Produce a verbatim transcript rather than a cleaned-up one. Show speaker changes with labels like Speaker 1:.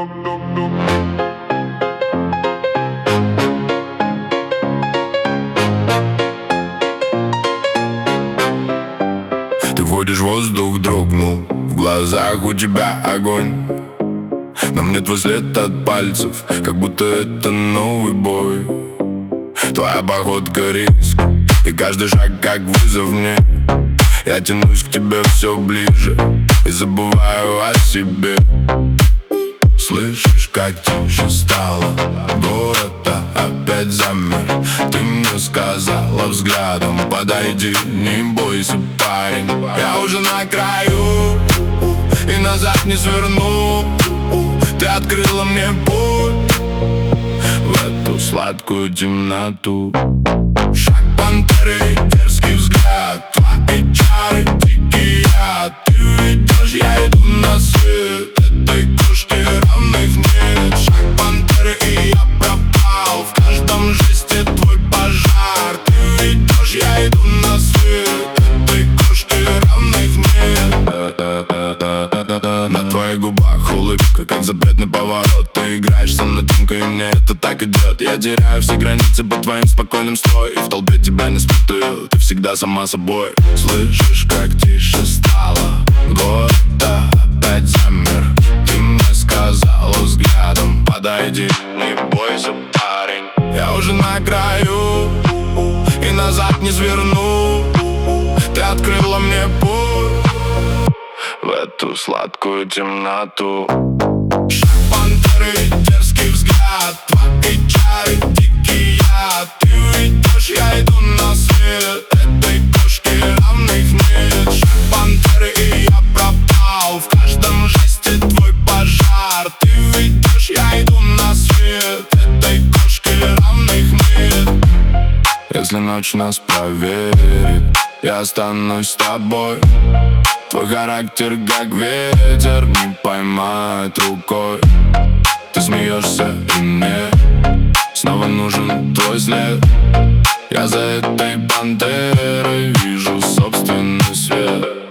Speaker 1: Ты вводишь воздух, дрогнул, в глазах у тебя огонь. На мне твой след от пальцев, как будто это новый бой. Твоя походка риск, и каждый шаг как вызов мне. Я тянусь к тебе все ближе и забываю о себе. Слышишь, как тише стало, город опять замер. Ты мне сказала взглядом: подойди, не бойся, парень. Я уже на краю и назад не сверну. Ты открыла мне путь в эту сладкую темноту. Шаг пантеры и дерзкий взгляд, твои чары, дикий яд. Ты ведешь, я иду на свет, этой кошки равных нет. Шаг пантеры и я пропал, в каждом жесте твой пожар. Ты ведешь, я иду на свет, этой кошки равных нет. На твоих губах улыбка, как запретный поворот. Ты играешь со мной тонко, и мне это так идет. Я теряю все границы по твоим спокойным строй, и в толпе тебя не спутаю, ты всегда сама собой. Слышишь, как тише стало, город опять замер. Ты мне сказала взглядом: подойди, не бойся, парень. Я уже на краю и назад не сверну. Ты открыла мне путь в эту сладкую темноту. Шаг пантеры, дерзкий взгляд, твои чары, дикий яд. Ты ведешь, я иду на свет, этой кошки равных нет. Шаг пантеры и я пропал, в каждом жесте твой пожар. Ты ведешь, я иду на свет, этой кошки равных нет. Если ночь нас проверит, я останусь с тобой. Твой характер как ветер, не поймать рукой. Ты смеешься, и мне снова нужен твой след. Я за этой пантерой вижу собственный свет.